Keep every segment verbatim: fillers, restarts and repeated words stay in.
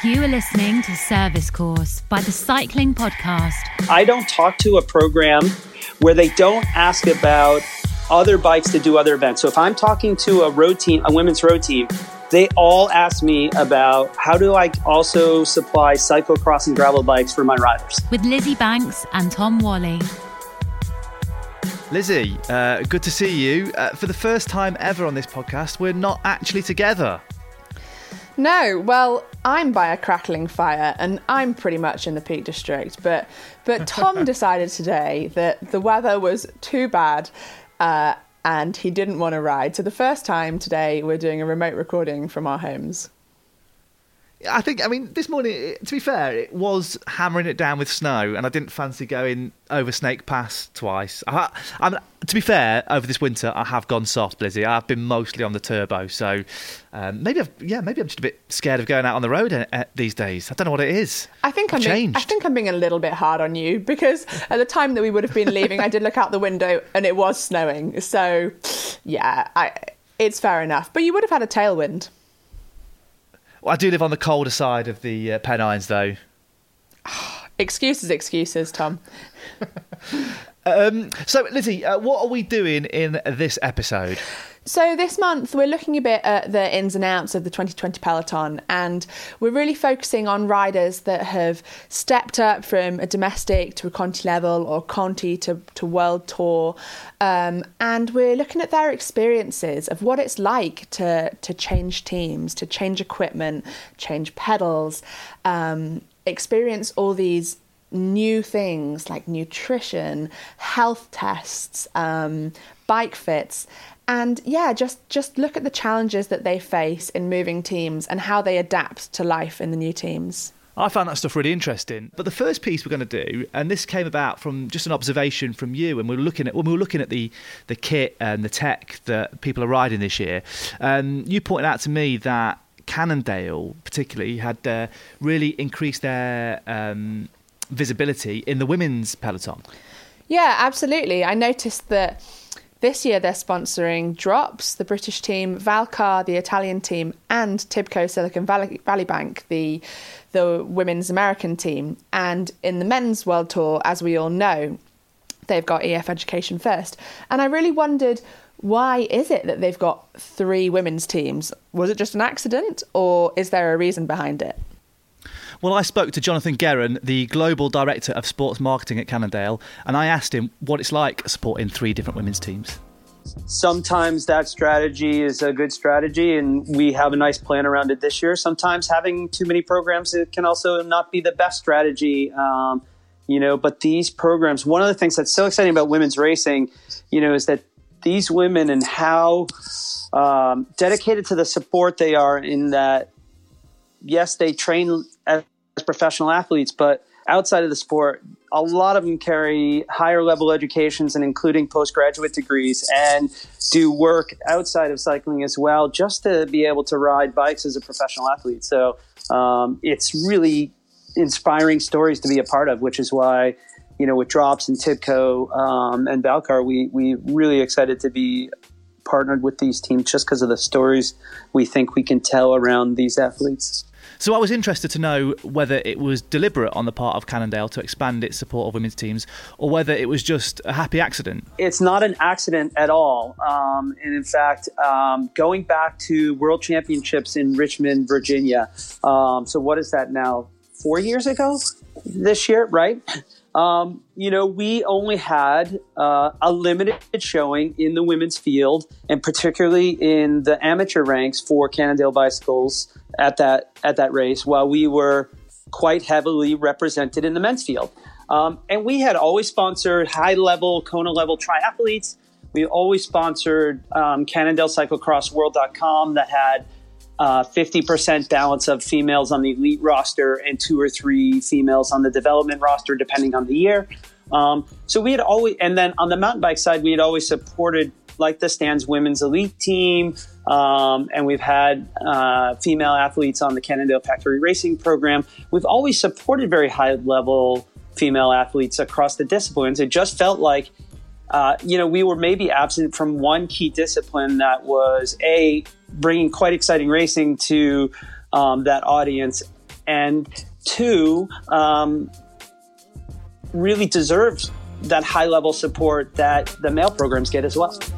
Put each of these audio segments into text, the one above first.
You are listening to Service Course by the Cycling Podcast. I don't talk to a program where they don't ask about other bikes to do other events. So if I'm talking to a road team, a women's road team, they all ask me about how do I also supply cyclocross and gravel bikes for my riders. With Lizzie Banks and Tom Wally. Lizzie, uh, good to see you. Uh, for the first time ever on this podcast, we're not actually together. No, well, I'm by a crackling fire and I'm pretty much in the Peak District. But but Tom decided today that the weather was too bad uh, and he didn't want to ride. So the first time today, we're doing a remote recording from our homes. I think, I mean, this morning, to be fair, it was hammering it down with snow and I didn't fancy going over Snake Pass twice. I, I'm, to be fair, over this winter, I have gone soft, Lizzie. I've been mostly on the turbo. So um, maybe, I've, yeah, maybe I'm just a bit scared of going out on the road uh, uh, these days. I don't know what it is. I think I'm I've being, changed. I think I'm being a little bit hard on you because at the time that we would have been leaving, I did look out the window and it was snowing. So, yeah, I, it's fair enough. But you would have had a tailwind. I do live on the colder side of the uh, Pennines, though. Excuses, excuses, Tom. um, so, Lizzie, uh, what are we doing in this episode? So this month, we're looking a bit at the ins and outs of the twenty twenty peloton, and we're really focusing on riders that have stepped up from a domestic to a Conti level or Conti to, to World Tour. Um, and we're looking at their experiences of what it's like to, to change teams, to change equipment, change pedals, um, experience all these new things like nutrition, health tests, um, bike fits. And yeah, just, just look at the challenges that they face in moving teams and how they adapt to life in the new teams. I found that stuff really interesting. But the first piece we're going to do, and this came about from just an observation from you, and we were looking at when we were looking at the, the kit and the tech that people are riding this year. Um, you pointed out to me that Cannondale, particularly, had uh, really increased their um, visibility in the women's peloton. Yeah, absolutely. I noticed that. This year, they're sponsoring Drops, the British team, Valcar, the Italian team, and Tibco Silicon Valley, Valley Bank, the the women's American team. And in the men's World Tour, as we all know, they've got E F Education First. And I really wondered, why is it that they've got three women's teams? Was it just an accident, or is there a reason behind it? Well, I spoke to Jonathan Guerin, the Global Director of Sports Marketing at Cannondale, and I asked him what it's like supporting three different women's teams. Sometimes that strategy is a good strategy, and we have a nice plan around it this year. Sometimes having too many programs, it can also not be the best strategy. Um, you know, but these programs, one of the things that's so exciting about women's racing, you know, is that these women and how um, dedicated to the sport they are in that, yes, they train as professional athletes, but outside of the sport, a lot of them carry higher level educations and including postgraduate degrees and do work outside of cycling as well, just to be able to ride bikes as a professional athlete. So um, it's really inspiring stories to be a part of, which is why, you know, with Drops and Tibco um, and Valcar, we we really excited to be partnered with these teams just because of the stories we think we can tell around these athletes. So I was interested to know whether it was deliberate on the part of Cannondale to expand its support of women's teams, or whether it was just a happy accident. It's not an accident at all. Um, and in fact, um, going back to World Championships in Richmond, Virginia. Um, so what is that now? Four years ago this year, right? Um, you know, we only had uh, a limited showing in the women's field, and particularly in the amateur ranks for Cannondale Bicycles at that at that race, while we were quite heavily represented in the men's field. Um, and we had always sponsored high-level, Kona-level triathletes. We always sponsored um, Cannondale Cyclocross World dot com that had Uh, fifty percent balance of females on the elite roster and two or three females on the development roster, depending on the year. Um, so we had always, and then on the mountain bike side, we had always supported like the Stan's women's elite team. Um, and we've had uh, female athletes on the Cannondale Factory Racing program. We've always supported very high level female athletes across the disciplines. It just felt like Uh, you know, we were maybe absent from one key discipline that was, A, bringing quite exciting racing to um, that audience, and two, um, really deserves that high level support that the male programs get as well.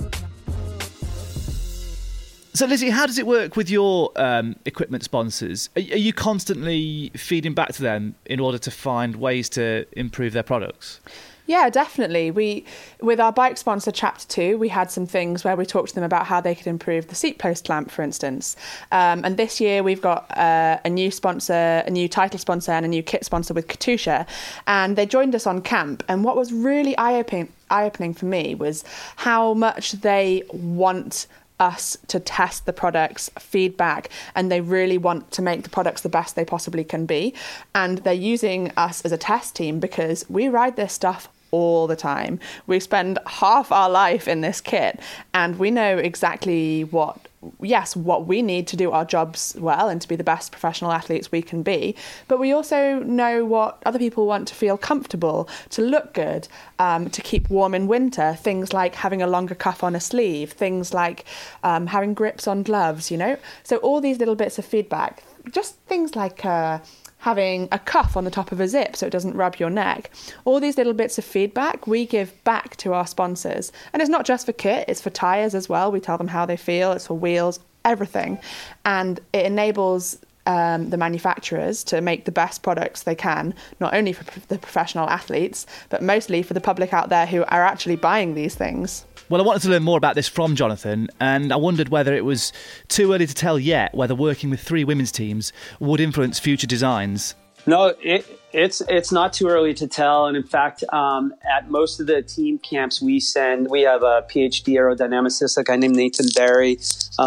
So, Lizzie, how does it work with your um, equipment sponsors? Are, are you constantly feeding back to them in order to find ways to improve their products? Yeah, definitely. We, with our bike sponsor, Chapter Two, we had some things where we talked to them about how they could improve the seat post clamp, for instance. Um, and this year we've got uh, a new sponsor, a new title sponsor, and a new kit sponsor with Katusha. And they joined us on camp. And what was really eye-opening, eye-opening for me was how much they want us to test the products, feedback, and they really want to make the products the best they possibly can be. And they're using us as a test team because we ride this stuff all the time. We spend half our life in this kit, and we know exactly what, yes, what we need to do our jobs well and to be the best professional athletes we can be. But we also know what other people want to feel comfortable, to look good, um, to keep warm in winter. Things like having a longer cuff on a sleeve, things like um, having grips on gloves, you know. So all these little bits of feedback, just things like uh, having a cuff on the top of a zip so it doesn't rub your neck. All these little bits of feedback we give back to our sponsors. And it's not just for kit, it's for tyres as well. We tell them how they feel, it's for wheels, everything. And it enables um, the manufacturers to make the best products they can, not only for the professional athletes, but mostly for the public out there who are actually buying these things. Well, I wanted to learn more about this from Jonathan, and I wondered whether it was too early to tell yet whether working with three women's teams would influence future designs. No, it, it's it's not too early to tell. And in fact, um, at most of the team camps we send, we have a PhD aerodynamicist, a guy named Nathan Barry,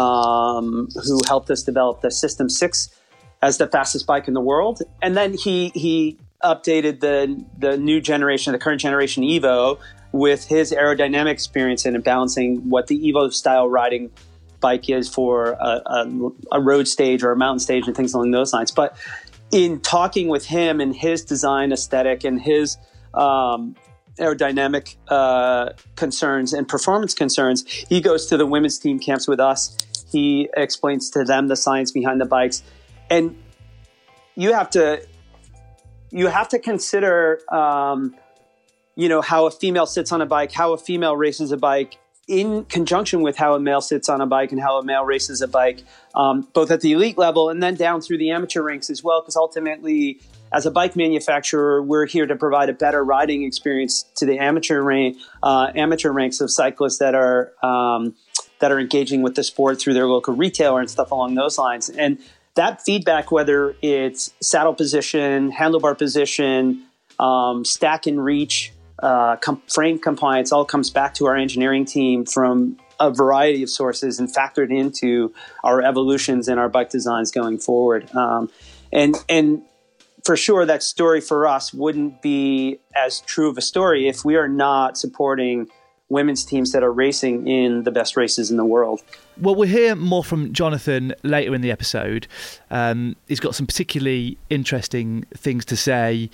um, who helped us develop the System six as the fastest bike in the world. And then he he updated the the new generation, the current generation Evo, with his aerodynamic experience in balancing what the Evo style riding bike is for a, a, a road stage or a mountain stage and things along those lines. But in talking with him and his design aesthetic and his um, aerodynamic uh, concerns and performance concerns, he goes to the women's team camps with us. He explains to them the science behind the bikes. And you have to, you have to consider, um, you know, how a female sits on a bike, how a female races a bike in conjunction with how a male sits on a bike and how a male races a bike, um, both at the elite level and then down through the amateur ranks as well. Because ultimately, as a bike manufacturer, we're here to provide a better riding experience to the amateur rank, uh, amateur ranks of cyclists that are um, that are engaging with the sport through their local retailer and stuff along those lines. And that feedback, whether it's saddle position, handlebar position, um, stack and reach, Uh, com- frame compliance, all comes back to our engineering team from a variety of sources and factored into our evolutions and our bike designs going forward. Um, and and for sure, that story for us wouldn't be as true of a story if we are not supporting women's teams that are racing in the best races in the world. Well, we'll hear more from Jonathan later in the episode. Um, he's got some particularly interesting things to say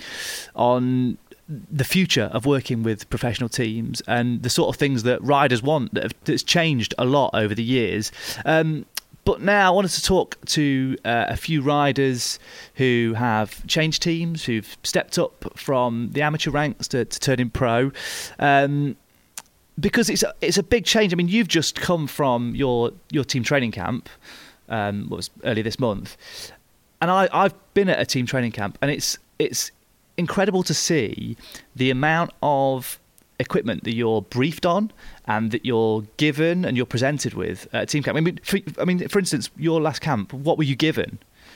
on the future of working with professional teams and the sort of things that riders want that have, that's changed a lot over the years. Um, but now I wanted to talk to uh, a few riders who have changed teams, who've stepped up from the amateur ranks to, to turning pro. Um, because it's a, it's a big change. I mean, you've just come from your, your team training camp, um, what was early this month. And I, I've been at a team training camp, and it's it's incredible to see the amount of equipment that you're briefed on and that you're given and you're presented with at team camp. I mean, for, I mean, for instance, your last camp, what were you given?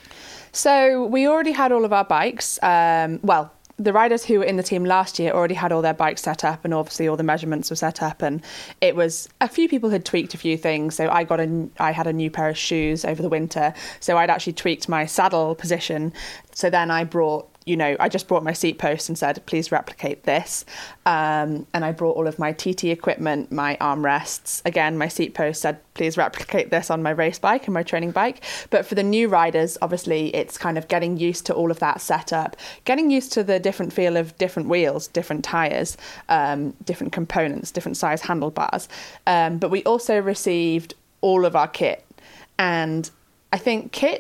So we already had all of our bikes. Um, well, the riders who were in the team last year already had all their bikes set up, and obviously all the measurements were set up, and it was a few people had tweaked a few things. So I got a, I had a new pair of shoes over the winter, so I'd actually tweaked my saddle position. So then I brought, you know, I just brought my seat post and said, please replicate this. Um, and I brought all of my T T equipment, my armrests. Again, my seat post said, please replicate this on my race bike and my training bike. But for the new riders, obviously, it's kind of getting used to all of that setup, getting used to the different feel of different wheels, different tyres, um, different components, different size handlebars. Um, but we also received all of our kit. And I think kit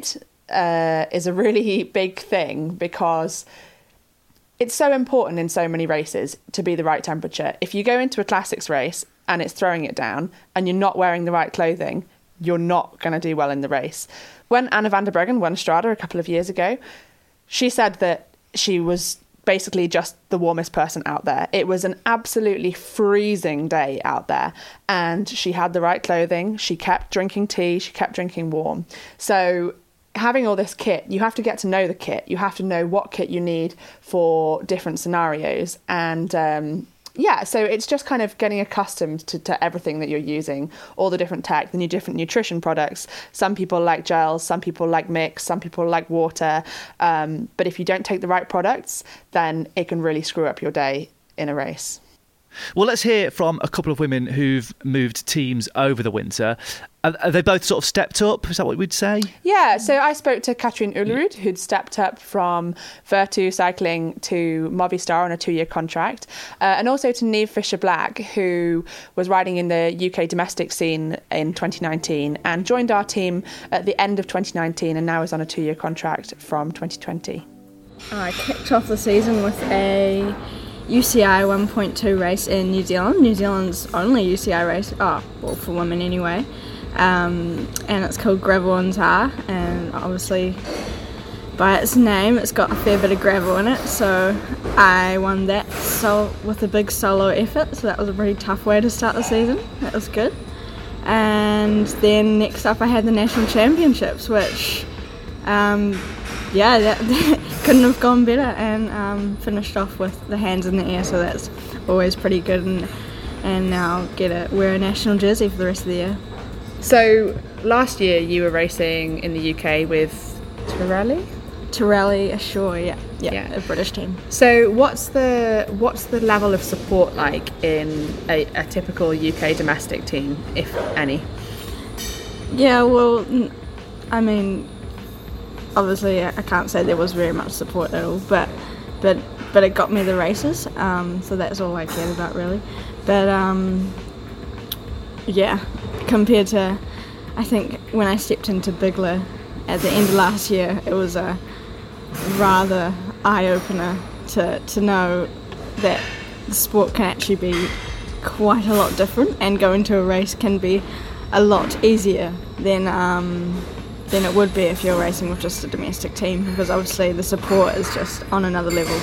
uh, is a really big thing because it's so important in so many races to be the right temperature. If you go into a classics race and it's throwing it down and you're not wearing the right clothing, you're not going to do well in the race. When Anna van der Breggen won Strade a couple of years ago, she said that she was basically just the warmest person out there. It was an absolutely freezing day out there, and she had the right clothing. She kept drinking tea. She kept drinking warm. So having all this kit, you have to get to know the kit. You have to know what kit you need for different scenarios. And um, yeah, so it's just kind of getting accustomed to, to everything that you're using, all the different tech, the new different nutrition products. Some people like gels, some people like mix, some people like water. Um, but if you don't take the right products, then it can really screw up your day in a race. Well, let's hear from a couple of women who've moved teams over the winter. Are, are they both sort of stepped up? Is that what we'd say? Yeah, so I spoke to Katrin Ullerud, who'd stepped up from Vertu Cycling to Movistar on a two-year contract, uh, and also to Niamh Fisher-Black, who was riding in the U K domestic scene in twenty nineteen and joined our team at the end of twenty nineteen and now is on a two-year contract from twenty twenty. I kicked off the season with a U C I one point two race in New Zealand, New Zealand's only U C I race, oh, well, for women anyway, um, and it's called Gravel and Tar, and obviously by its name it's got a fair bit of gravel in it, so I won that so with a big solo effort, so that was a pretty tough way to start the season. That was good. And then next up I had the National Championships, which um, yeah, that, that couldn't have gone better, and um, finished off with the hands in the air, so that's always pretty good, and and now get a wear a national jersey for the rest of the year. So last year you were racing in the U K with Tirelli? Tirelli Ashore, yeah, yeah, Yeah. a British team. So what's the what's the level of support like in a, a typical U K domestic team, if any? Yeah, well, I mean, obviously I can't say there was very much support at all, but but but it got me the races, um, so that's all I cared about really. But um, yeah, compared to, I think when I stepped into Bigler at the end of last year, it was a rather eye-opener to, to know that the sport can actually be quite a lot different, and going to a race can be a lot easier than um, than it would be if you're racing with just a domestic team, because obviously the support is just on another level.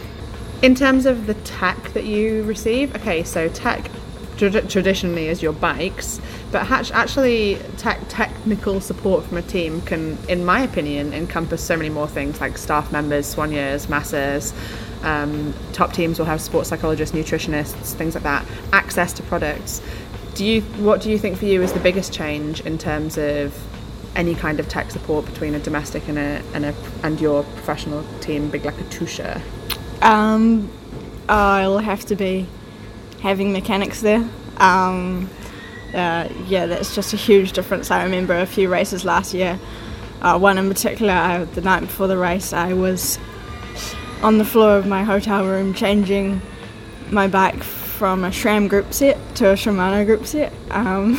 In terms of the tech that you receive, okay, so tech tra- traditionally is your bikes, but hatch- actually tech- technical support from a team can, in my opinion, encompass so many more things like staff members, soigneurs, masseurs. Um, top teams will have sports psychologists, nutritionists, things like that. Access to products. Do you? What do you think for you is the biggest change in terms of any kind of tech support between a domestic and a and a and your professional team, Big Like a Tusha? Um, I'll have to be having mechanics there. Um, uh, yeah, that's just a huge difference. I remember a few races last year. Uh, one in particular, I, the night before the race, I was on the floor of my hotel room changing my bike from a SRAM group set to a Shimano group set. Um,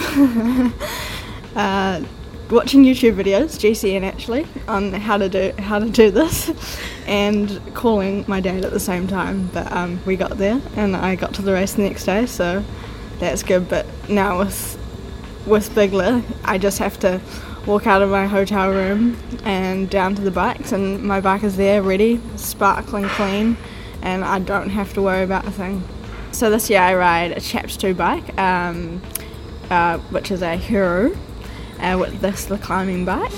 uh, watching YouTube videos, G C N actually, on how to do how to do this, and calling my dad at the same time. But um, we got there, and I got to the race the next day, so that's good. But now with with Bigler, I just have to walk out of my hotel room and down to the bikes, and my bike is there ready, sparkling clean, and I don't have to worry about a thing. So this year I ride a Chaps two bike, um, uh, which is a Hero, uh, with this the climbing bike.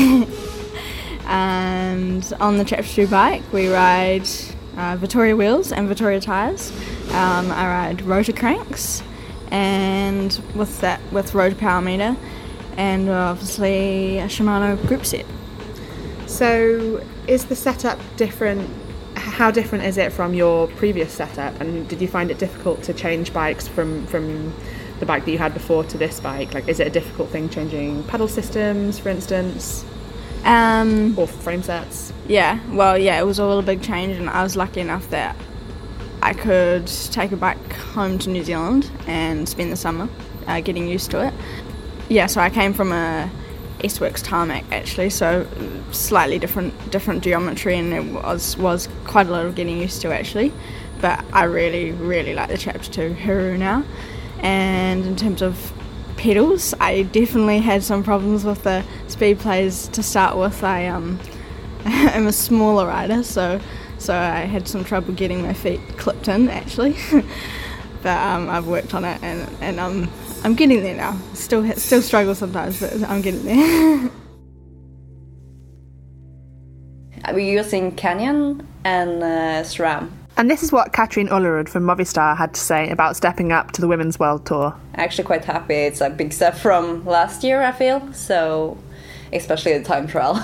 And on the Chaps two bike we ride uh, Vittoria wheels and Vittoria tyres. Um, I ride rotor cranks, and with that with rotor power meter, and obviously a Shimano group set. So is the setup different? How different is it from your previous setup, and did you find it difficult to change bikes from, from the bike that you had before to this bike? Like, is it a difficult thing changing pedal systems, for instance, Um, or frame sets? yeah, well, yeah, it was all a big change, and I was lucky enough that I could take a bike home to New Zealand and spend the summer uh, getting used to it. Yeah, so I came from a Eastworks tarmac actually, so slightly different different geometry, and it was was quite a lot of getting used to actually. But I really really like the Chapter two Huru now. And in terms of pedals, I definitely had some problems with the speed plays to start with. I um am a smaller rider, so so I had some trouble getting my feet clipped in actually. But um, I've worked on it, and and I'm I'm getting there now. Still still struggle sometimes, but I'm getting there. We're using Canyon and uh, SRAM. And this is what Katrin Ullerud from Movistar had to say about stepping up to the Women's World Tour. Actually quite happy. It's a big step from last year, I feel. So, especially the time trial.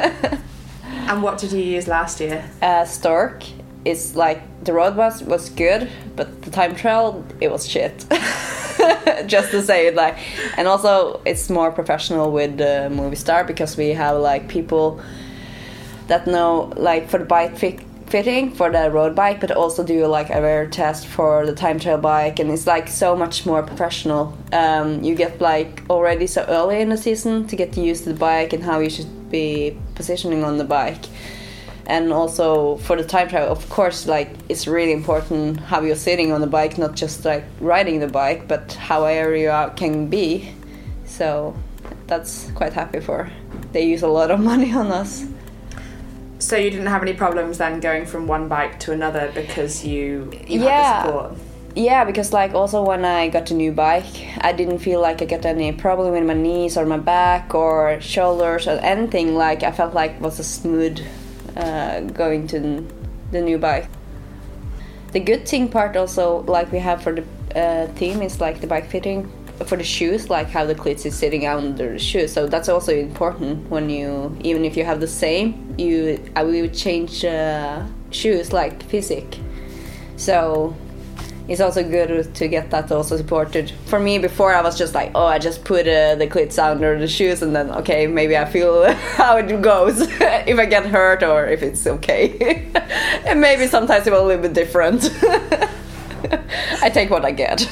And what did you use last year? Uh, Stork. It's like, the road was, was good, but the time trial, it was shit. Just to say it like. And also, it's more professional with uh, Movistar, because we have like people that know, like, for the bike fit fitting for the road bike, but also do like a wear test for the time trial bike, and it's like so much more professional. Um, you get like already so early in the season to get used to the bike and how you should be positioning on the bike. And also for the time trial, of course, like it's really important how you're sitting on the bike, not just like riding the bike, but how area you can be. So that's quite happy for. They use a lot of money on us. So you didn't have any problems then going from one bike to another because you, you yeah. had the support? Yeah, because like also when I got a new bike, I didn't feel like I got any problem with my knees or my back or shoulders or anything. Like I felt like it was a smooth uh, going to the new bike. The good thing part also, like we have for the uh, team, is like the bike fitting for the shoes, like how the cleats is sitting under the shoes. So that's also important when you, even if you have the same, you I will change uh, shoes like physic. So it's also good to get that also supported. For me, before I was just like, oh, I just put uh, the cleats under the shoes and then okay, maybe I feel how it goes if I get hurt or if it's okay. And maybe sometimes it will a little bit different. I take what I get.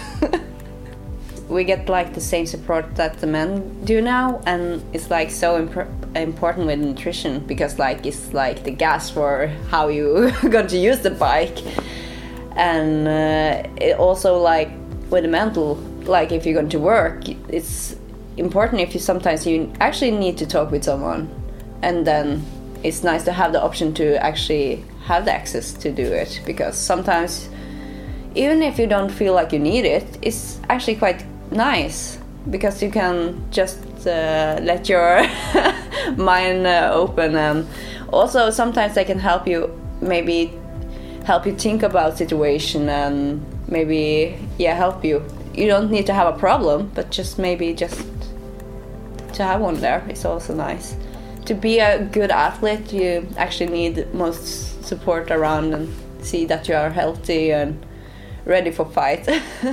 We get like the same support that the men do now, and it's like so imp- important with nutrition, because like it's like the gas for how you going to use the bike. And uh, it also like with the mental, like if you're going to work, it's important if you sometimes you actually need to talk with someone, and then it's nice to have the option to actually have the access to do it, because sometimes even if you don't feel like you need it, it's actually quite nice, because you can just uh, let your mind uh, open, and also sometimes they can help you, maybe help you think about situation, and maybe yeah help you. You don't need to have a problem, but just maybe just to have one there is also nice. To be a good athlete, you actually need most support around and see that you are healthy and ready for fight.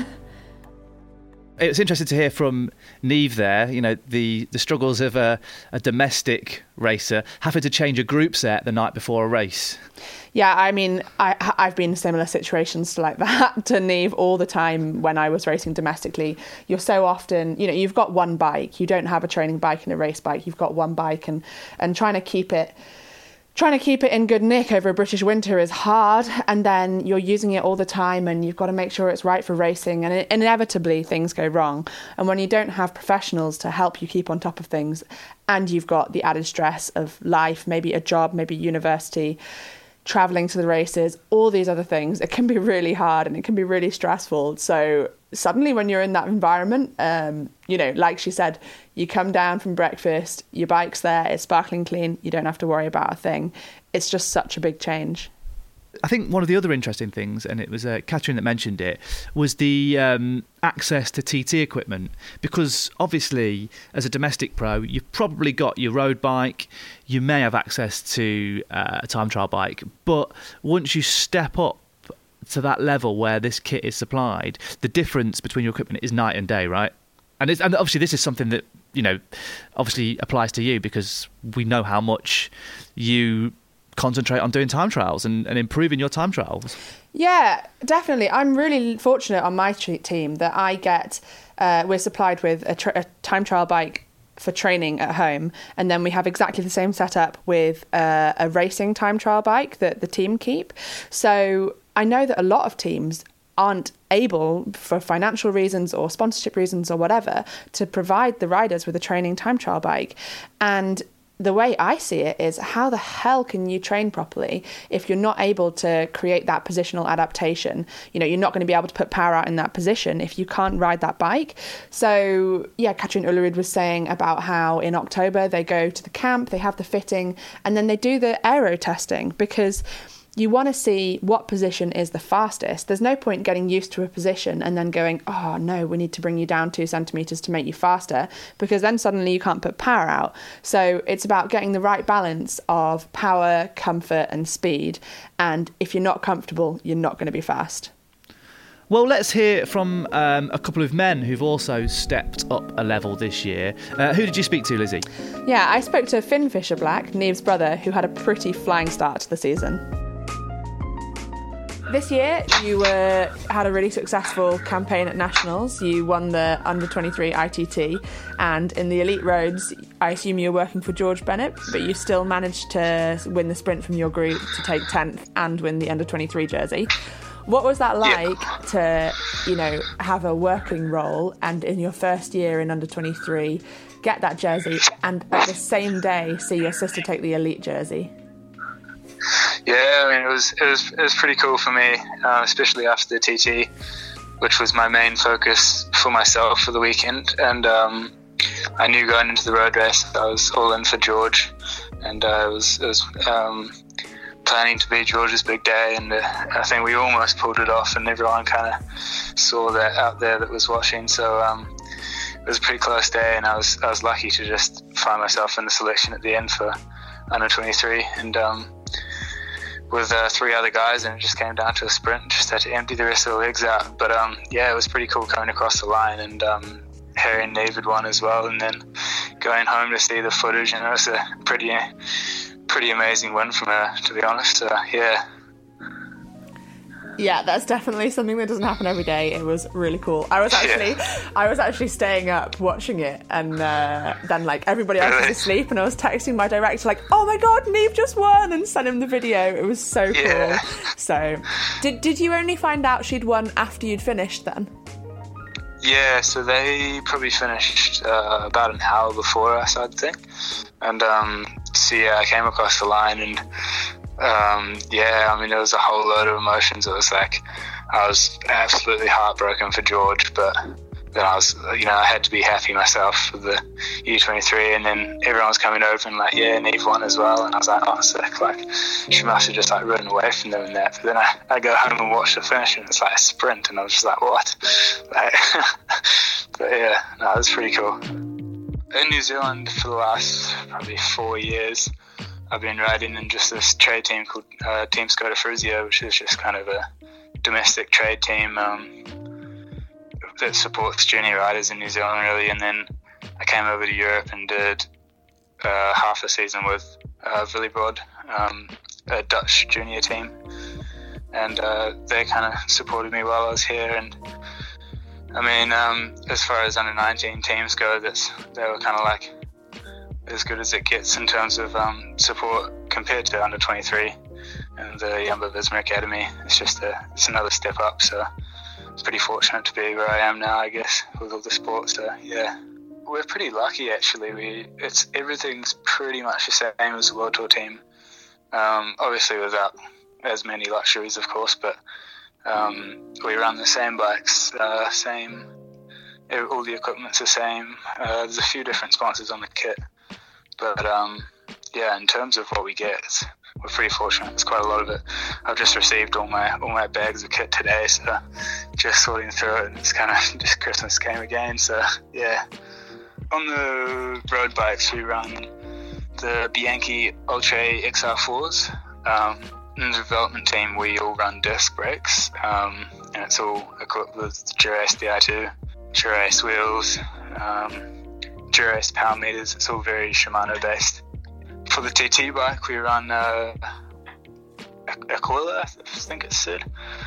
It's interesting to hear from Niamh there, you know, the, the struggles of a, a domestic racer having to change a group set the night before a race. Yeah, I mean, I, I've been in similar situations like that to Niamh all the time when I was racing domestically. You're so often, you know, you've got one bike, you don't have a training bike and a race bike, you've got one bike, and, and trying to keep it Trying to keep it in good nick over a British winter is hard, and then you're using it all the time and you've got to make sure it's right for racing, and inevitably things go wrong. And when you don't have professionals to help you keep on top of things, and you've got the added stress of life, maybe a job, maybe university, travelling to the races, all these other things, it can be really hard and it can be really stressful. So suddenly when you're in that environment, um, you know, like she said, you come down from breakfast, your bike's there, it's sparkling clean, you don't have to worry about a thing. It's just such a big change. I think one of the other interesting things, and it was uh, Katrin that mentioned it, was the um, access to T T equipment. Because obviously, as a domestic pro, you've probably got your road bike, you may have access to uh, a time trial bike, but once you step up to that level where this kit is supplied, the difference between your equipment is night and day, right? And it's, and obviously this is something that, you know, obviously applies to you, because we know how much you concentrate on doing time trials and, and improving your time trials. Yeah, definitely. I'm really fortunate on my team that I get, uh, we're supplied with a, tra- a time trial bike for training at home, and then we have exactly the same setup with uh, a racing time trial bike that the team keep. So I know that a lot of teams aren't able, for financial reasons or sponsorship reasons or whatever, to provide the riders with a training time trial bike. And the way I see it is, how the hell can you train properly if you're not able to create that positional adaptation? You know, you're not going to be able to put power out in that position if you can't ride that bike. So, yeah, Katrin Ullerud was saying about how in October they go to the camp, they have the fitting, and then they do the aero testing, because you want to see what position is the fastest. There's no point getting used to a position and then going, oh no, we need to bring you down two centimetres to make you faster, because then suddenly you can't put power out. So it's about getting the right balance of power, comfort and speed. And if you're not comfortable, you're not going to be fast. Well, let's hear from um, a couple of men who've also stepped up a level this year. Uh, who did you speak to, Lizzie? Yeah, I spoke to Finn Fisher-Black, Niamh's brother, who had a pretty flying start to the season. This year, you uh, had a really successful campaign at Nationals. You won the under twenty-three I T T, and in the elite roads, I assume you were working for George Bennett, but you still managed to win the sprint from your group to take tenth and win the under twenty-three jersey. What was that like yeah. to, you know, have a working role and in your first year in under twenty-three, get that jersey, and at the same day see your sister take the elite jersey? Yeah, I mean, it was it was it was pretty cool for me, uh, especially after the T T, which was my main focus for myself for the weekend. And um, I knew going into the road race, I was all in for George, and uh, it was it was um, planning to be George's big day. And uh, I think we almost pulled it off, and everyone kind of saw that out there that was watching. So um, it was a pretty close day, and I was I was lucky to just find myself in the selection at the end for under twenty-three, and. Um, with uh, three other guys, and it just came down to a sprint. Just had to empty the rest of the legs out. But um, yeah, it was pretty cool coming across the line, and um, Harry and Niamh had won as well, and then going home to see the footage, and it was a pretty pretty amazing win from her, to be honest. So yeah. Yeah, that's definitely something that doesn't happen every day. It was really cool. I was actually, yeah. I was actually staying up watching it, and uh, then like everybody else really? was asleep, and I was texting my director like, "Oh my god, Niamh just won!" and sent him the video. It was so cool. Yeah. So, did did you only find out she'd won after you'd finished then? Yeah, so they probably finished uh, about an hour before us, I'd think, and um, so yeah, I came across the line and. Um, yeah, I mean, there was a whole load of emotions. It was like, I was absolutely heartbroken for George, but then I was, you know, I had to be happy myself with the U twenty-three, and then everyone was coming over and like, yeah, Niamh won as well, and I was like, oh, sick, like, she must have just like ridden away from them in that. But then I, I go home and watch the finish, and it's like a sprint, and I was just like, what? Like, but yeah, no, it was pretty cool. In New Zealand for the last probably four years, I've been riding in just this trade team called uh, Team Skoda Fruzia, which is just kind of a domestic trade team um, that supports junior riders in New Zealand, really. And then I came over to Europe and did uh, half a season with uh, Willebrod, um, a Dutch junior team. And uh, they kind of supported me while I was here. And I mean, um, as far as under nineteen teams go, that's they were kind of like as good as it gets in terms of um, support compared to under twenty-three and the Jumbo Visma Academy. It's just a, it's another step up, so I'm pretty fortunate to be where I am now, I guess, with all the sports. So yeah, we're pretty lucky actually. We it's everything's pretty much the same as the World Tour team, um, obviously without as many luxuries, of course, but um, we run the same bikes, uh, same all the equipment's the same. Uh, there's a few different sponsors on the kit. But um, yeah, in terms of what we get, it's, we're pretty fortunate. It's quite a lot of it. I've just received all my all my bags of kit today, so just sorting through it. It's kind of just Christmas came again, so yeah. On the road bikes, we run the Bianchi Ultra X R fours. Um, in the development team, we all run disc brakes, um, and it's all equipped with Dura-Ace D I two, Dura-Ace wheels. Um, Dura-Ace power meters. It's all very Shimano based. For the T T bike, we run uh, Aquila, I think it's said.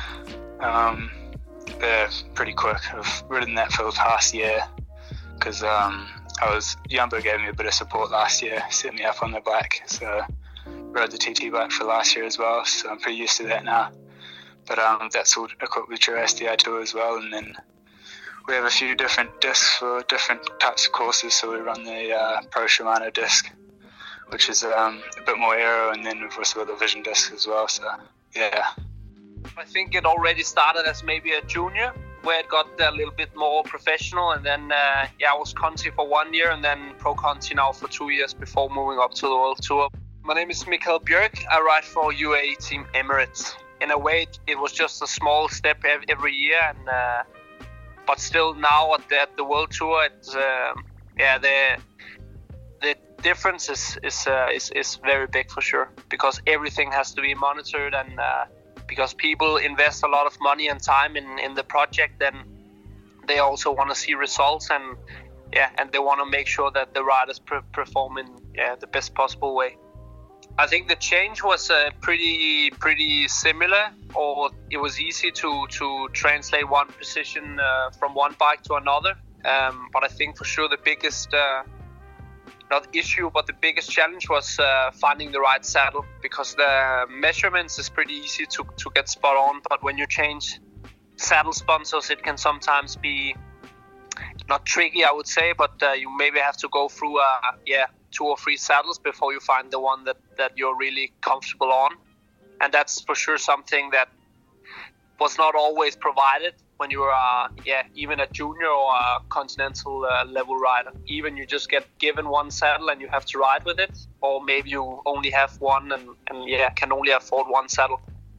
Um, they're pretty quick. I've ridden that for the past year because um, I was Jumbo gave me a bit of support last year, set me up on the bike, so rode the T T bike for last year as well, so I'm pretty used to that now. But um, that's all equipped with True S D I two as well, and then we have a few different discs for different types of courses, so we run the uh, Pro Shimano disc, which is um, a bit more aero, and then we've also got the Vision disc as well, so yeah. I think it already started as maybe a junior, where it got a little bit more professional, and then uh, yeah, I was Conti for one year and then Pro Conti now for two years before moving up to the World Tour. My name is Mikael Björk. I ride for U A E Team Emirates. In a way, it was just a small step every year, and uh, but still now at the, at the World Tour, it's uh, yeah the the difference is is, uh, is is very big for sure, because everything has to be monitored, and uh, because people invest a lot of money and time in, in the project, then they also want to see results, and yeah, and they want to make sure that the riders pre- perform in yeah, the best possible way. I think the change was uh, pretty pretty similar, or it was easy to, to translate one position uh, from one bike to another. Um, but I think for sure the biggest, uh, not issue, but the biggest challenge was uh, finding the right saddle, because the measurements is pretty easy to, to get spot on. But when you change saddle sponsors, it can sometimes be not tricky, I would say, but uh, you maybe have to go through uh, yeah. two or three saddles before you find the one that, that you're really comfortable on. And that's for sure something that was not always provided when you were, uh, yeah, even a junior or a continental uh, level rider. Even you just get given one saddle and you have to ride with it, or maybe you only have one and, and yeah, can only afford one saddle.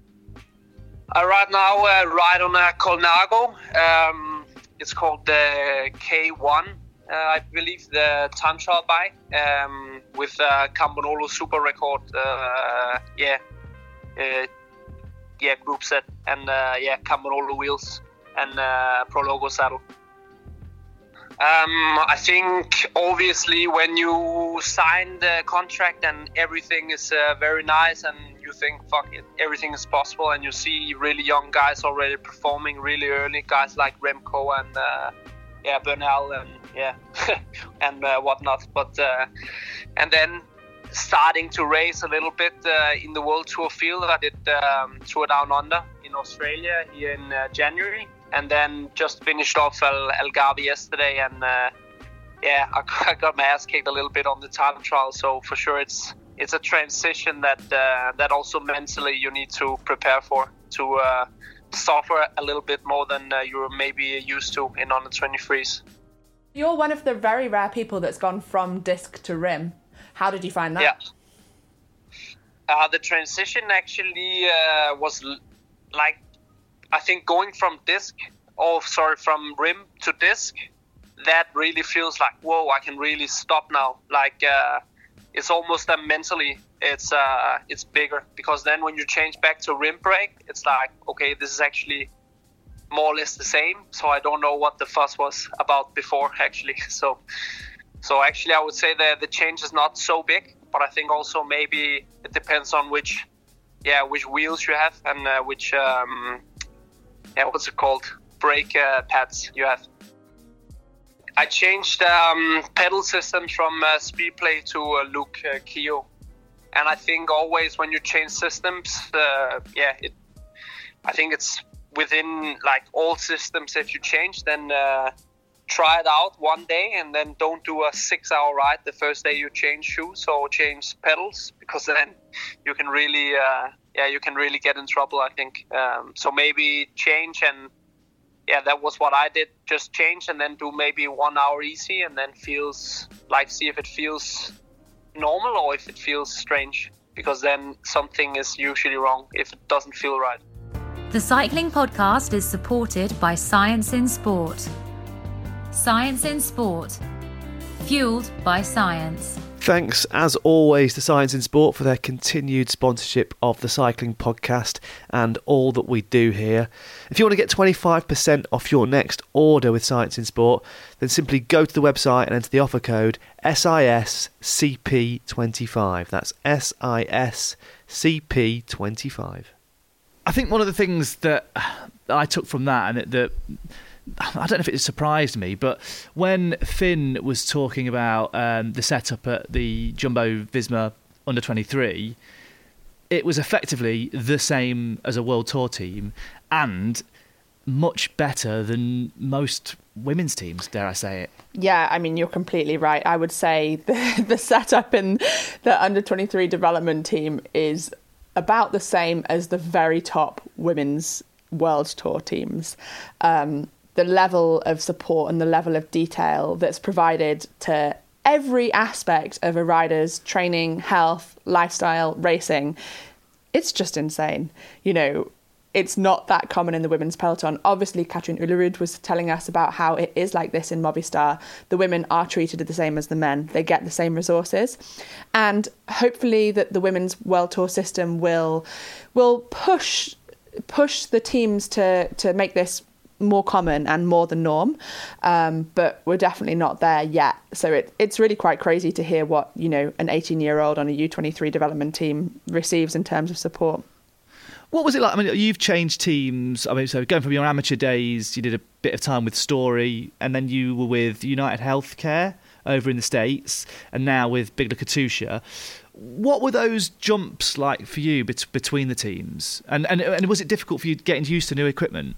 I right now uh, ride on a Colnago. Um, it's called the K one. Uh, I believe the time trial bike um, with uh, Camponolo Super Record, uh, yeah, uh, yeah, group set, and uh, yeah, Camponolo wheels and uh, Prologo saddle. Um, I think obviously when you sign the contract and everything is uh, very nice, and you think fuck it, everything is possible, and you see really young guys already performing really early, guys like Remco and uh, yeah, Bernal and yeah, and uh, whatnot. But uh, and then starting to race a little bit uh, in the World Tour field. I did um, Tour Down Under in Australia here in uh, January, and then just finished off Al- Algarve yesterday. And uh, yeah, I, I got my ass kicked a little bit on the time trial. So for sure, it's it's a transition that uh, that also mentally you need to prepare for, to uh, suffer a little bit more than uh, you're maybe used to in under twenty-threes. You're one of the very rare people that's gone from disc to rim. How did you find that? Yeah. Uh, the transition actually uh, was l- like, I think going from disc, or sorry, from rim to disc, that really feels like, whoa, I can really stop now. Like, uh, it's almost uh, mentally, it's uh, it's bigger, because then when you change back to rim brake, it's like, okay, this is actually more or less the same, so I don't know what the fuss was about before actually. So so actually I would say that the change is not so big, but I think also maybe it depends on which yeah which wheels you have, and uh, which um yeah what's it called brake uh, pads you have. I changed um, pedal systems from uh, Speedplay to uh, Luke uh, Keo, and I think always when you change systems, uh, yeah it I think it's within like all systems, if you change, then uh, try it out one day, and then don't do a six hour ride the first day you change shoes or change pedals, because then you can really uh, yeah you can really get in trouble, I think. Um, so maybe change, and yeah that was what I did, just change and then do maybe one hour easy, and then feels like see if it feels normal or if it feels strange, because then something is usually wrong if it doesn't feel right. The Cycling Podcast is supported by Science in Sport. Science in Sport. Fueled by science. Thanks, as always, to Science in Sport for their continued sponsorship of the Cycling Podcast and all that we do here. If you want to get twenty-five percent off your next order with Science in Sport, then simply go to the website and enter the offer code S I S C P twenty-five. That's S I S C P twenty-five. I think one of the things that I took from that, and that I don't know if it surprised me, but when Finn was talking about um, the setup at the Jumbo Visma under twenty-three, it was effectively the same as a World Tour team and much better than most women's teams, dare I say it. Yeah, I mean, you're completely right. I would say the, the setup in the under twenty-three development team is about the same as the very top women's World Tour teams. Um, the level of support and the level of detail that's provided to every aspect of a rider's training, health, lifestyle, racing, it's just insane. You know, it's not that common in the women's peloton. Obviously, Katrin Ullerud was telling us about how it is like this in Movistar. The women are treated the same as the men. They get the same resources. And hopefully that the women's World Tour system will will push push the teams to, to make this more common and more the norm, um, but we're definitely not there yet. So it, it's really quite crazy to hear what, you know, an eighteen-year-old on a U twenty-three development team receives in terms of support. What was it like? I mean, you've changed teams. I mean, so going from your amateur days, you did a bit of time with Story, and then you were with United Healthcare over in the States, and now with Bigla Katusha. What were those jumps like for you bet- between the teams? And, and and was it difficult for you getting used to new equipment?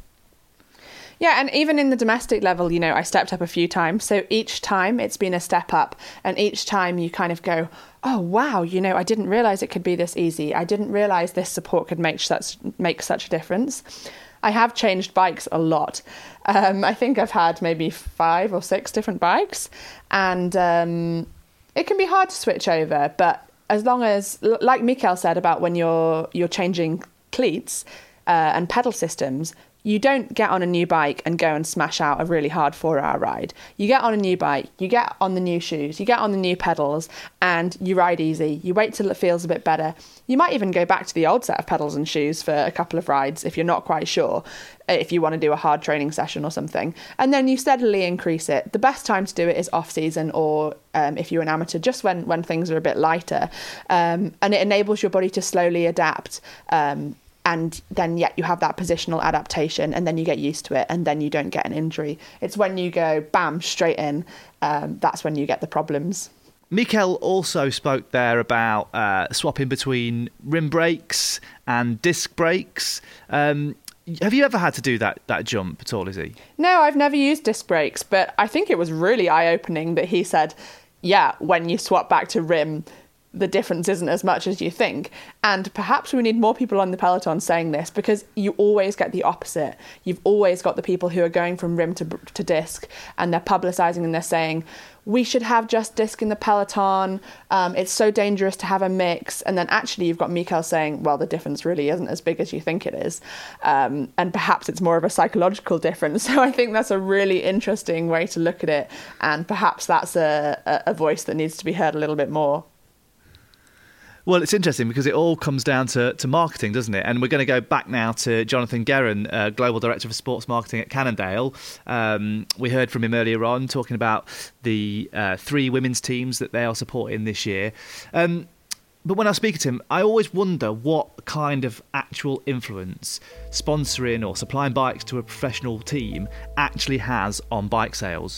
Yeah, and even in the domestic level, you know, I stepped up a few times. So each time it's been a step up. And each time you kind of go, oh, wow, you know, I didn't realise it could be this easy. I didn't realise this support could make such, make such a difference. I have changed bikes a lot. Um, I think I've had maybe five or six different bikes. And um, it can be hard to switch over. But as long as, like Mikael said about when you're you're changing cleats uh, and pedal systems, you don't get on a new bike and go and smash out a really hard four-hour ride. You get on a new bike, you get on the new shoes, you get on the new pedals, and you ride easy. You wait till it feels a bit better. You might even go back to the old set of pedals and shoes for a couple of rides if you're not quite sure, if you want to do a hard training session or something. And then you steadily increase it. The best time to do it is off-season or um, if you're an amateur, just when, when things are a bit lighter. Um, and it enables your body to slowly adapt. Um, And then, yet you have that positional adaptation, and then you get used to it, and then you don't get an injury. It's when you go, bam, straight in, um, that's when you get the problems. Mikael also spoke there about uh, swapping between rim brakes and disc brakes. Um, have you ever had to do that that jump at all, Izzy? No, I've never used disc brakes, but I think it was really eye-opening that he said, yeah, when you swap back to rim, the difference isn't as much as you think. And perhaps we need more people on the peloton saying this, because you always get the opposite. You've always got the people who are going from rim to to disc, and they're publicising and they're saying, we should have just disc in the peloton. Um, it's so dangerous to have a mix. And then actually you've got Mikael saying, well, the difference really isn't as big as you think it is. Um, and perhaps it's more of a psychological difference. So I think that's a really interesting way to look at it. And perhaps that's a, a, a voice that needs to be heard a little bit more. Well, it's interesting because it all comes down to, to marketing, doesn't it? And we're going to go back now to Jonathan Guerin, uh, Global Director for Sports Marketing at Cannondale. Um, we heard from him earlier on talking about the uh, three women's teams that they are supporting this year. Um, but when I speak to him, I always wonder what kind of actual influence sponsoring or supplying bikes to a professional team actually has on bike sales.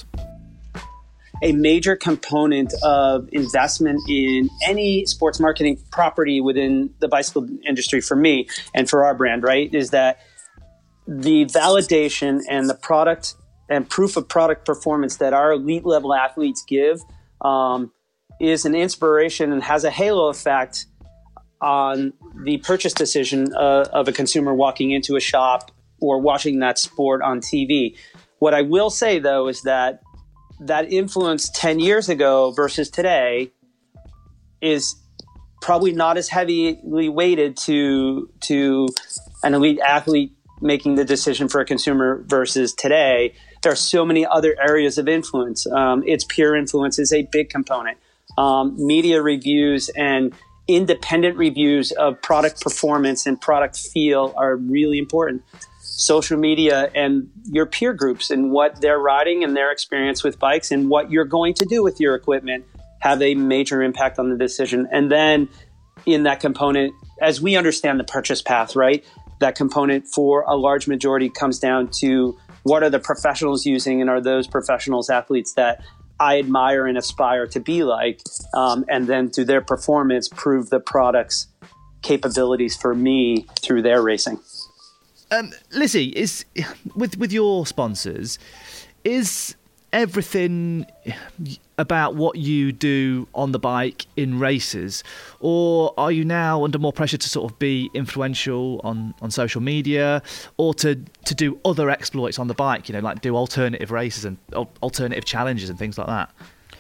A major component of investment in any sports marketing property within the bicycle industry for me and for our brand, right, is that the validation and the product and proof of product performance that our elite level athletes give um, is an inspiration and has a halo effect on the purchase decision uh, of a consumer walking into a shop or watching that sport on T V. What I will say, though, is that that influence ten years ago versus today is probably not as heavily weighted to to an elite athlete making the decision for a consumer versus today. There are so many other areas of influence. Um, its peer influence is a big component. Um, media reviews and independent reviews of product performance and product feel are really important. Social media and your peer groups and what they're riding and their experience with bikes and what you're going to do with your equipment have a major impact on the decision. And then in that component, as we understand the purchase path, right, that component for a large majority comes down to what are the professionals using, and are those professionals athletes that I admire and aspire to be like, um, and then through their performance prove the product's capabilities for me through their racing. Um, Lizzie, is with with your sponsors, is everything about what you do on the bike in races, or are you now under more pressure to sort of be influential on, on social media, or to, to do other exploits on the bike, you know, like do alternative races and alternative challenges and things like that?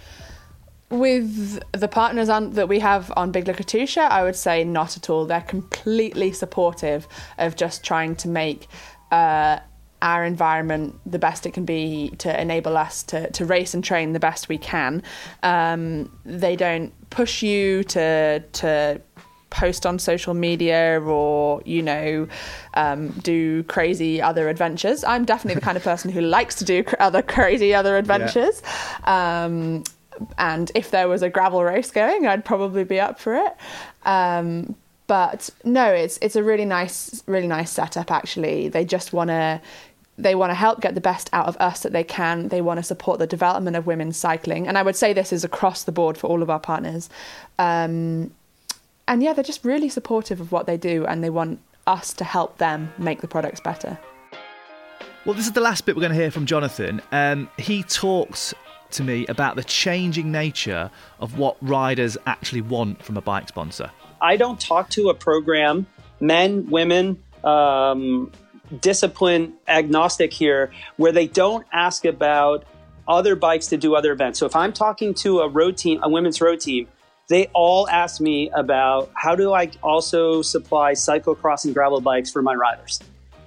With the partners on, that we have on Big Look Katusha, I would say not at all. They're completely supportive of just trying to make uh, our environment the best it can be to enable us to, to race and train the best we can. Um, they don't push you to to post on social media or, you know, um, do crazy other adventures. I'm definitely the kind of person who likes to do other crazy other adventures. Yeah. Um, and if there was a gravel race going, I'd probably be up for it. Um, but no, it's it's a really nice, really nice setup, actually. They just want to They want to help get the best out of us that they can. They want to support the development of women's cycling. And I would say this is across the board for all of our partners. Um, and yeah, they're just really supportive of what they do, and they want us to help them make the products better. Well, this is the last bit we're going to hear from Jonathan. Um, he talks to me about the changing nature of what riders actually want from a bike sponsor. I don't talk to a program, men, women, um, discipline agnostic here, where they don't ask about other bikes to do other events. So if I'm talking to a road team, a women's road team, they all ask me about how do I also supply cyclocross and gravel bikes for my riders.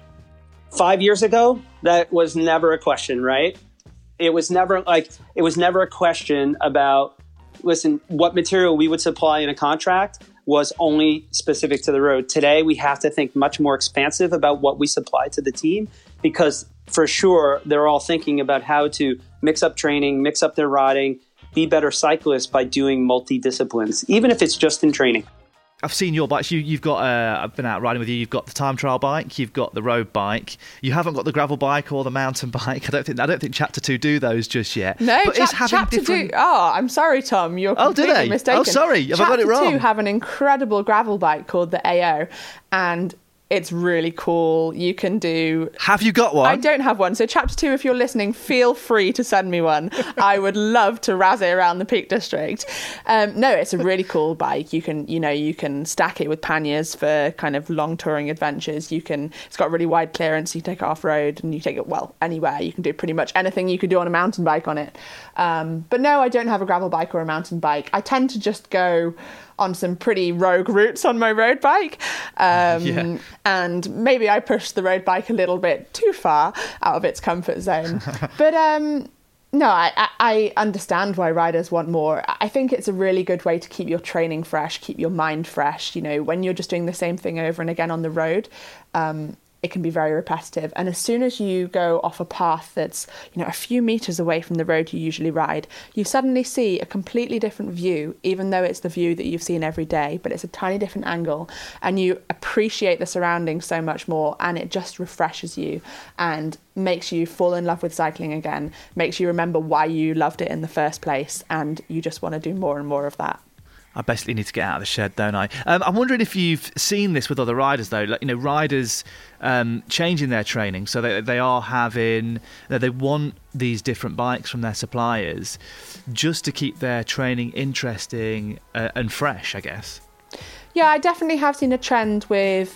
Five years ago, that was never a question, right? It was never like, it was never a question about, listen, what material we would supply in a contract was only specific to the road. Today, we have to think much more expansive about what we supply to the team, because for sure, they're all thinking about how to mix up training, mix up their riding, be better cyclists by doing multi-disciplines, even if it's just in training. I've seen your bikes. You, you've got, uh, I've been out riding with you. You've got the time trial bike. You've got the road bike. You haven't got the gravel bike or the mountain bike. I don't think. I don't think Chapter Two do those just yet. No, but cha- is having Chapter different... Two. Oh, I'm sorry, Tom. You're oh, completely do they? mistaken. Oh, sorry. Have Chapter I got it wrong? Two have an incredible gravel bike called the A O, and it's really cool. You can do... Have you got one? I don't have one. So Chapter two, if you're listening, feel free to send me one. I would love to razz it around the Peak District. Um, no, it's a really cool bike. You can, you know, you can stack it with panniers for kind of long touring adventures. You can, it's got really wide clearance. You take it off road and you take it, well, anywhere. You can do pretty much anything you could do on a mountain bike on it. Um, but no, I don't have a gravel bike or a mountain bike. I tend to just go on some pretty rogue routes on my road bike. Um, yeah. And maybe I pushed the road bike a little bit too far out of its comfort zone. But um, no, I, I understand why riders want more. I think it's a really good way to keep your training fresh, keep your mind fresh. You know, when you're just doing the same thing over and again on the road, um, it can be very repetitive. And as soon as you go off a path that's, you know, a few meters away from the road you usually ride, you suddenly see a completely different view, even though it's the view that you've seen every day, but it's a tiny different angle, and you appreciate the surroundings so much more, and it just refreshes you and makes you fall in love with cycling again, makes you remember why you loved it in the first place, and you just want to do more and more of that. I basically need to get out of the shed, don't I? Um, I'm wondering if you've seen this with other riders, though. Like, you know, riders um, changing their training, so they they are having, they want these different bikes from their suppliers, just to keep their training interesting uh, and fresh, I guess. Yeah, I definitely have seen a trend with,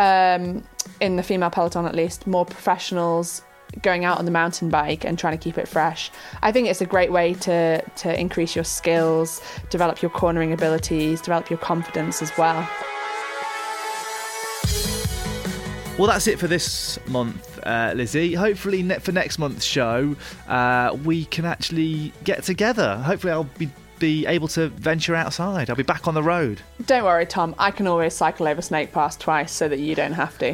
um, in the female peloton at least, more professionals going out on the mountain bike and trying to keep it fresh. I think it's a great way to to increase your skills, develop your cornering abilities, develop your confidence as well. Well, that's it for this month, uh, Lizzie. Hopefully ne- for next month's show, uh, we can actually get together. Hopefully I'll be be able to venture outside. I'll be back on the road. Don't worry, Tom. I can always cycle over Snake Pass twice so that you don't have to.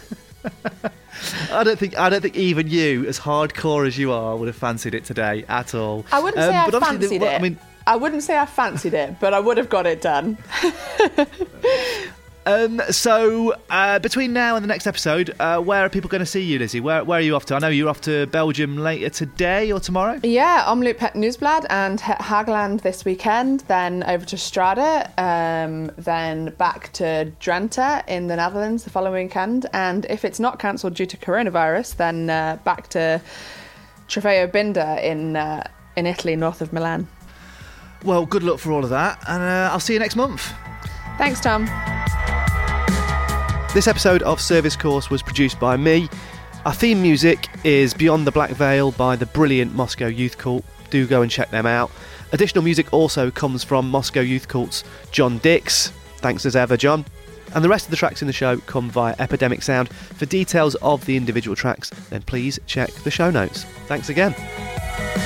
I don't think I don't think even you, as hardcore as you are, would have fancied it today at all. I wouldn't say um, I fancied the, it. I mean, I wouldn't say I fancied it, but I would have got it done. Um, so uh, between now and the next episode, uh, where are people going to see you, Lizzie? Where, where are you off to? I know you're off to Belgium later today or tomorrow. Yeah, Omloop Het Nieuwsblad and Het Hageland this weekend, then over to Strade, um, then back to Drenthe in the Netherlands the following weekend, and if it's not cancelled due to coronavirus, then uh, back to Trofeo Binda in uh, in Italy, north of Milan. Well, good luck for all of that, and uh, I'll see you next month. Thanks, Tom. This episode of Service Course was produced by me. Our theme music is Beyond the Black Veil by the brilliant Moscow Youth Cult. Do go and check them out. Additional music also comes from Moscow Youth Cult's John Dix. Thanks as ever, John. And the rest of the tracks in the show come via Epidemic Sound. For details of the individual tracks, then please check the show notes. Thanks again.